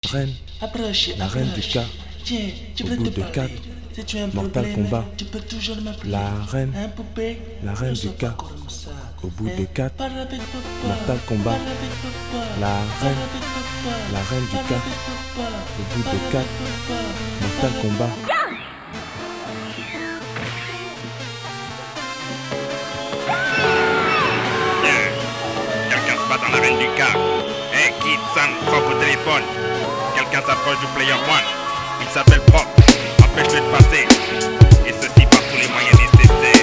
reine, la reine du cas, Tiens, tu au veux bout te de parler. 4, Si tu as un Mortal problème, Kombat, tu peux toujours m'appeler. la reine, Hein, poupée? la reine Ne du sois cas, pas comme ça. au bout de Hein, 4, parle avec papa. Mortal Kombat, Parle avec papa. la Parle reine, avec papa. la reine du Parle cas, avec papa. au bout Parle de avec 4, papa. Mortal Parle Kombat. Quelqu'un se bat dans l'arène du car. Hey Kid, San, Proc au téléphone. Quelqu'un s'approche du player one. Il s'appelle Proc. Empêche-le de passer. Et ceci par tous les moyens nécessaires.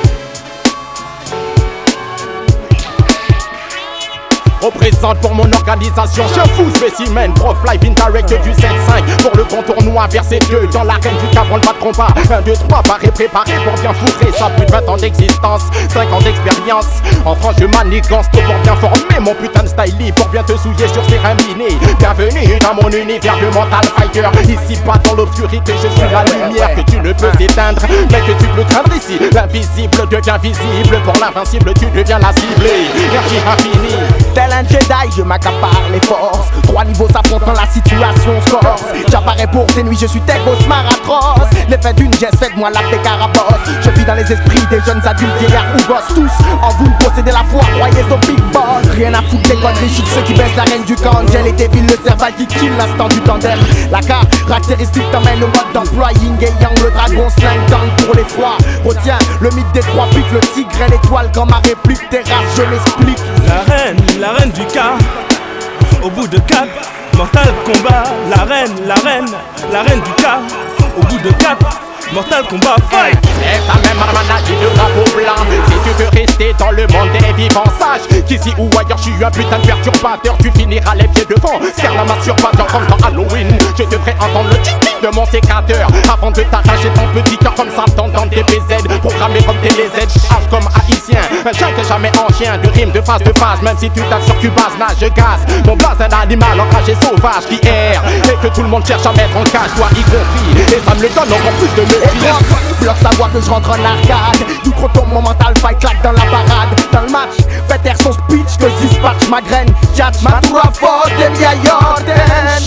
Représente pour mon organisation, je fous spécimen, prof live indirect du 7-5. Pour le contournois verset 2, dans l'arène du cap, on le bat de combat. 1, 2, 3, paré, préparé pour bien fourrer. Ça plus de 20 ans d'existence, 5 ans d'expérience. En France je manigance tout pour bien former mon putain de stylie. Pour bien te souiller sur terrain miné. Bienvenue dans mon univers de mental fighter. Ici pas dans l'obscurité, je suis la lumière que tu ne peux éteindre, mais que tu peux craindre ici. L'invisible devient visible, pour l'invincible tu deviens la ciblée. Énergie infinie. Tel un Jedi, je m'accapare les forces. 3 niveaux s'affrontant, la situation se corse. J'apparais pour tes nuits, je suis tes cauchemars atroces. L'effet d'une geste, faites-moi la carabosse. Je vis dans les esprits des jeunes adultes, vieillards ou gosses. Tous en vous possédez la foi, croyez au big boss. Rien à foutre des conneries, je suis de ceux qui baissent la reine du camp. Angel et défile le cerval qui kill l'instant du tandem. La caractéristique t'emmène au mode d'emploi. Ying et Yang, le dragon sling tank pour les froids. Retiens le mythe des 3 pics, le tigre et l'étoile. Quand ma réplique terrasse, je m'explique. La reine du cas, au bout de 4, Mortal Kombat. La reine du cas, au bout de 4, Mortal Kombat, fight! C'est ta même maladie de drapeau blanc. Si tu veux rester dans le monde des vivants, sache qu'ici ou ailleurs je suis un putain de perturbateur. Tu finiras les pieds devant, serre la masturbateur comme dans Halloween. Je devrais entendre le ting-ting de mon sécateur avant de t'arracher ton petit cœur comme ça dans DPZ. Programmé comme TDZ, H comme haïtien. Un chien que jamais en chien, de rime de phase, même si tu tapes sur Cubase, nage, je gaz. Mon blaze un animal enragé sauvage qui erre et que tout le monde cherche à mettre en cage, toi y compris. Et ça me le donne encore plus de mépris. Bloque savoir que je rentre en arcade. Du trop tombe mon mental fight claque dans la parade. Dans le match, fais taire son speech que je dispatch ma graine. Catch ma tour faute et miayoten.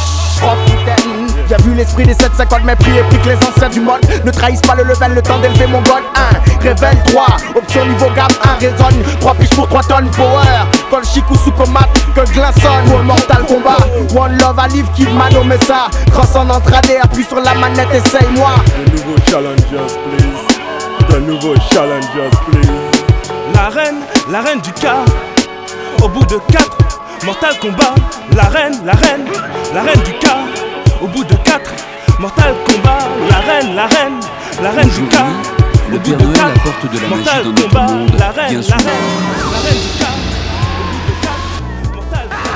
J'ai vu l'esprit des 750, mes prix et pris que les anciens du mode ne trahissent pas le level, le temps d'élever mon god. 1, révèle 3, option niveau gap 1, raisonne 3 piches pour 3 tonnes power. Col chic ou sous comate, que glaçonne pour Mortal Kombat. One love à Live Kid Mano, mais ça transcende en tradé, appuie sur la manette, essaye-moi. De nouveaux challengers, please. De nouveaux challengers, please. La reine du cas, au bout de 4, Mortal Kombat. La reine du cas, au bout de 4, Mortal Kombat. La reine du cas, Le au bout Père de Noël 4, apporte de la magie Mortal dans notre Kombat. monde, La reine bien du souvent. cas, au bout de 4, Mortal Kombat.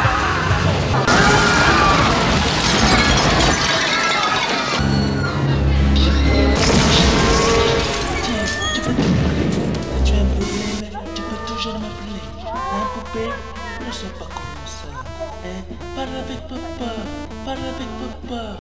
Tiens, tu veux te parler. Si tu as un problème, tu peux toujours m'appeler. Hein, poupée? Ne sois pas comme ça. Hein? Parle avec papa. Parle avec papa.